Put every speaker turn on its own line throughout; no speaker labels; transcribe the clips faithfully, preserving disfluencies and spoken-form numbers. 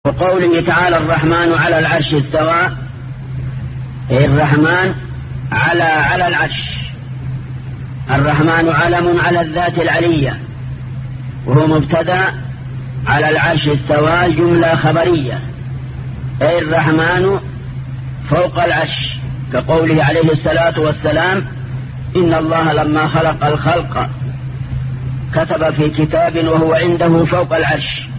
وقوله تعالى الرحمن على العرش استوى، أي الرحمن على على العرش. الرحمن علم على الذات العلية، وهو مبتدأ. على العرش استوى جملة خبرية، أي الرحمن فوق العرش، كقوله عليه الصلاة والسلام: إن الله لما خلق الخلق كتب في كتاب وهو عنده فوق العرش.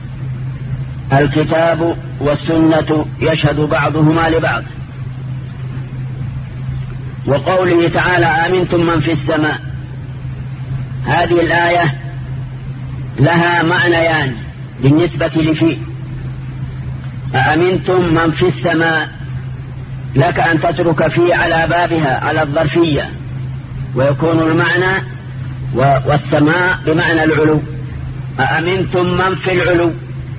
الكتاب والسنة يشهد بعضهما لبعض. وقوله تعالى: آمنتم من في السماء، هذه الآية لها معنيان بالنسبة لفي. أأمنتم من في السماء، لك أن تترك في على بابها على الظرفية، ويكون المعنى والسماء بمعنى العلو. أأمنتم من في العلو،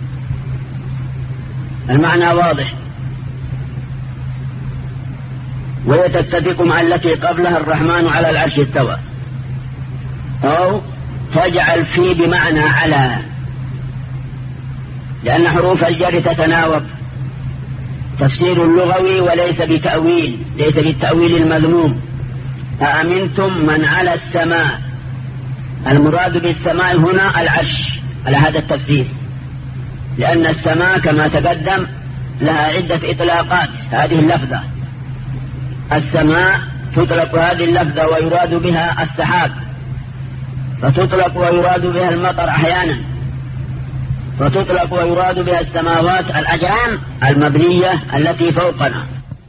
المعنى واضح، ويتتفق مع التي قبلها الرحمن على العرش استوى. أو تجعل في بمعنى على، لأن حروف الجر تتناوب. تفسير اللغوي وليس بتأويل، ليس بالتأويل المذموم. أأمنتم من على السماء، المراد بالسماء هنا العرش على هذا التفسير، لأن السماء كما تقدم لها عدة إطلاقات. هذه اللفظة السماء تطلق هذه اللفظة ويراد بها السحاب، فتطلق ويراد بها المطر أحيانا، فتطلق ويراد بها السماوات الأجرام المبنية التي فوقنا،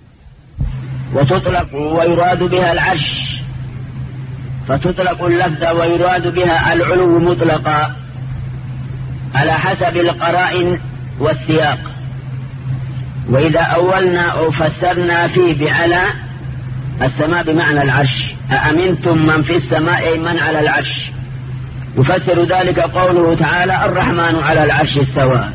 وتطلق ويراد بها العرش، فتطلق اللفظة ويراد بها العلو مطلقا على حسب القرائن والسياق. وإذا أولنا أو فسرنا فيه بعلى السماء بمعنى العرش، أأمنتم من في السماء أي من على العرش. يفسر ذلك قوله تعالى: الرحمن على العرش استوى.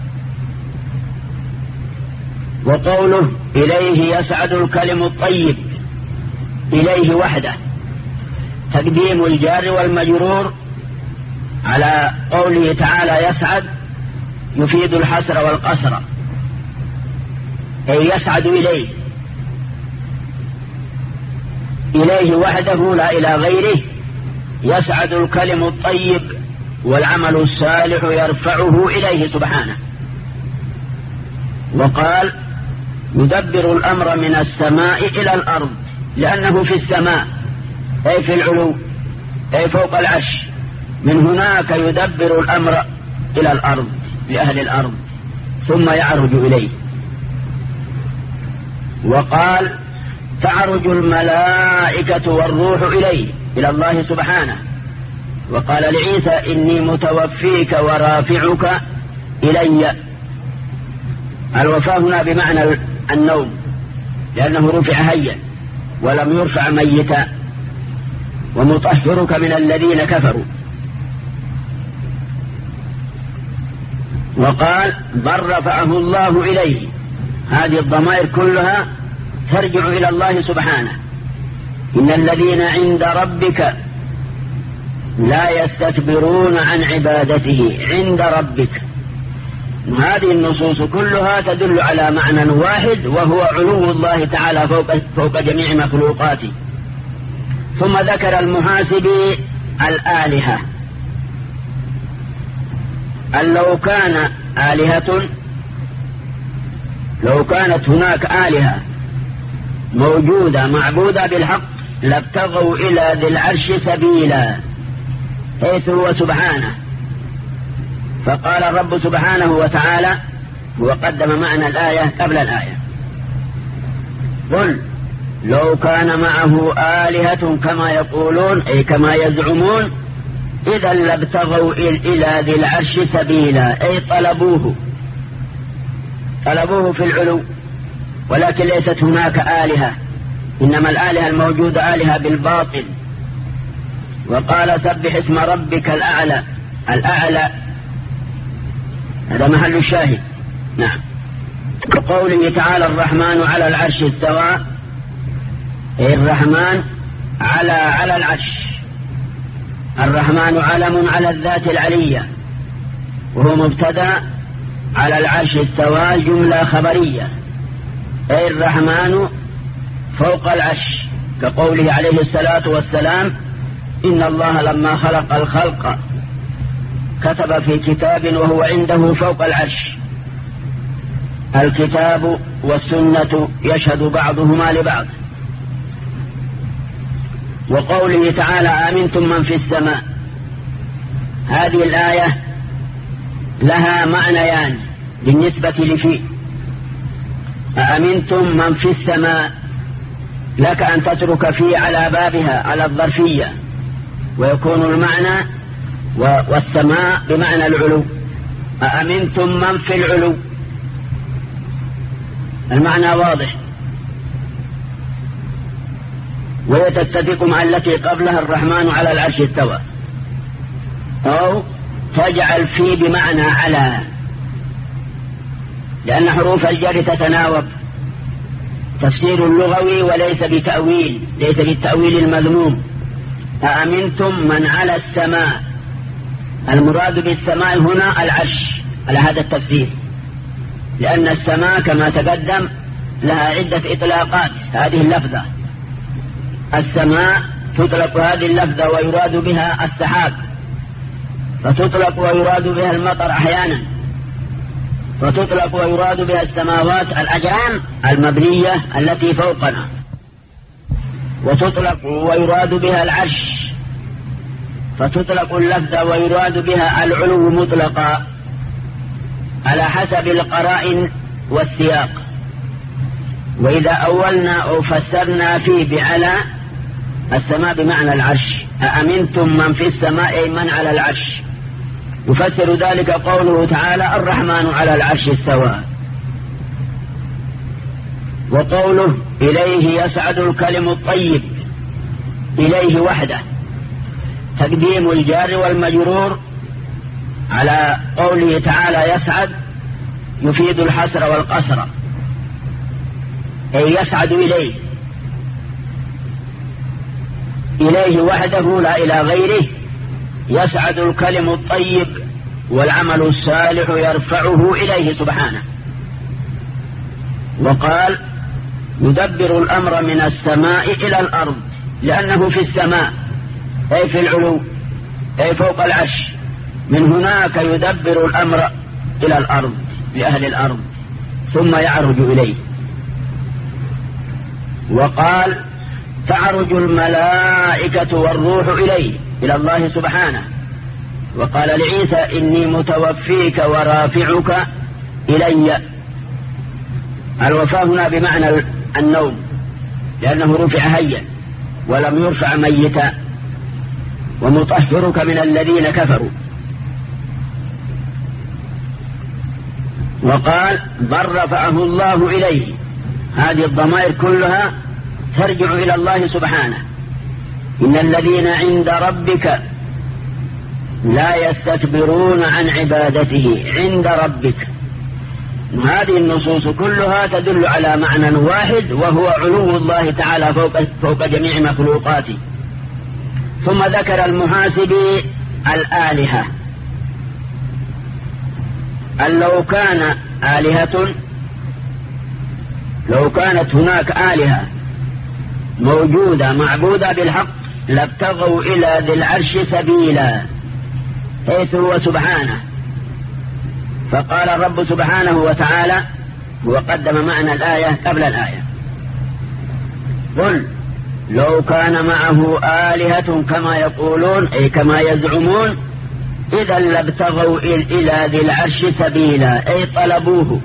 وقوله: إليه يسعد الكلم الطيب، إليه وحده، تقديم الجار والمجرور على قوله تعالى يسعد يفيد الحسر والقصر، أي يسعد إليه، إليه وحده لا إلى غيره. يسعد الكلم الطيب والعمل الصالح يرفعه إليه سبحانه. وقال: يدبر الأمر من السماء إلى الأرض، لأنه في السماء أي في العلو أي فوق العرش. من هناك يدبر الأمر إلى الأرض لأهل الأرض ثم يعرج إليه. وقال: تعرج الملائكة والروح إليه، إلى الله سبحانه. وقال لعيسى: إني متوفيك ورافعك إلي. الوفاة هنا بمعنى النوم، لأنه رفع هيا ولم يرفع ميتا. ومطهرك من الذين كفروا. وقال: بل رفعه الله إليه. هذه الضمائر كلها ترجع إلى الله سبحانه. إن الذين عند ربك لا يستكبرون عن عبادته عند ربك. هذه النصوص كلها تدل على معنى واحد، وهو علو الله تعالى فوق, فوق جميع مخلوقاته. ثم ذكر المحاسب الآلهة. أن لو كان آلهة، لو كانت هناك آلهة موجودة معبودة بالحق لابتغوا إلى ذي العرش سبيلا، حيث هو سبحانه. فقال الرب سبحانه وتعالى، وقدم معنى الآية قبل الآية: قل لو كان معه آلهة كما يقولون أي كما يزعمون إذا لابتغوا إلى ذي العرش سبيلا، أي طلبوه طلبوه في العلو. ولكن ليست هناك آلهة، إنما الآلهة الموجودة آلهة بالباطل. وقال: سبح اسم ربك الأعلى. الأعلى هذا محل الشاهد. نعم. وقوله تعالى: الرحمن على العرش استوى، أي الرحمن على على العرش. الرحمن علم على الذات العلية، وهو مبتدأ. على العرش استوى جملة خبرية، أي الرحمن فوق العرش، كقوله عليه الصلاة والسلام: إن الله لما خلق الخلق كتب في كتاب وهو عنده فوق العرش. الكتاب والسنة يشهد بعضهما لبعض. وقوله تعالى: آمنتم من في السماء، هذه الآية لها معنيان بالنسبة لفي. أأمنتم من في السماء، لك أن تترك في على بابها على الظرفية، ويكون المعنى والسماء بمعنى العلو. أأمنتم من في العلو، المعنى واضح، وهي تتفق مع التي قبلها: الرحمن على العرش استوى. أو تجعل في بمعنى على، لأن حروف الجر تتناوب. تفسير لغوي وليس بتأويل، ليس بالتأويل المذموم. أأمنتم من على السماء، المراد بالسماء هنا العرش، على هذا التفسير، لأن السماء كما تقدم لها عدة إطلاقات. هذه اللفظة السماء تطلق هذه اللفظة ويراد بها السحاب، فتطلق ويراد بها المطر أحيانا، وتطلق ويراد بها السماوات الأجرام المبنية التي فوقنا، وتطلق ويراد بها العرش، فتطلق اللفظة ويراد بها العلو مطلقا على حسب القرائن والسياق. وإذا أولنا أو فسرنا فيه بعلى السماء بمعنى العرش، أأمنتم من في السماء أي من على العرش. يفسر ذلك قوله تعالى: الرحمن على العرش استوى. وقوله: إليه يسعد الكلم الطيب، إليه وحده، تقديم الجار والمجرور على قوله تعالى يسعد يفيد الحسر والقصر، أي يسعد إليه، إليه وحده لا إلى غيره. يسعد الكلم الطيب والعمل الصالح يرفعه إليه سبحانه. وقال: يدبر الأمر من السماء إلى الأرض، لأنه في السماء أي في العلو أي فوق العرش. من هناك يدبر الأمر إلى الأرض لأهل الأرض، ثم يعرج إليه. وقال: تعرج الملائكة والروح إليه، إلى الله سبحانه. وقال لعيسى: إني متوفيك ورافعك إلي. الوفاة هنا بمعنى النوم، لأنه رفع هيا ولم يرفع ميتا. ومطهرك من الذين كفروا. وقال: بل رفعه الله إليه. هذه الضمائر كلها ترجع إلى الله سبحانه. إن الذين عند ربك لا يستكبرون عن عبادته عند ربك. هذه النصوص كلها تدل على معنى واحد، وهو علو الله تعالى فوق, فوق جميع مخلوقاته. ثم ذكر المحاسب الآلهة، أن لو كان آلهة، لو كانت هناك آلهة موجودة معبودة بالحق لابتغوا إلى ذي العرش سبيلا، حيث هو سبحانه. فقال الرب سبحانه وتعالى، وقدم معنى الآية قبل الآية: قل لو كان معه آلهة كما يقولون أي كما يزعمون إذا لابتغوا إلى ذي العرش سبيلا، أي طلبوه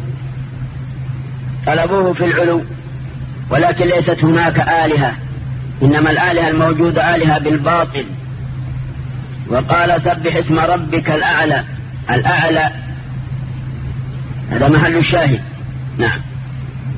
طلبوه في العلو. ولكن ليست هناك آلهة، إنما الآلهة الموجودة آلهة بالباطل. وقال: سبح اسم ربك الأعلى. الأعلى هذا محل الشاهد. نعم.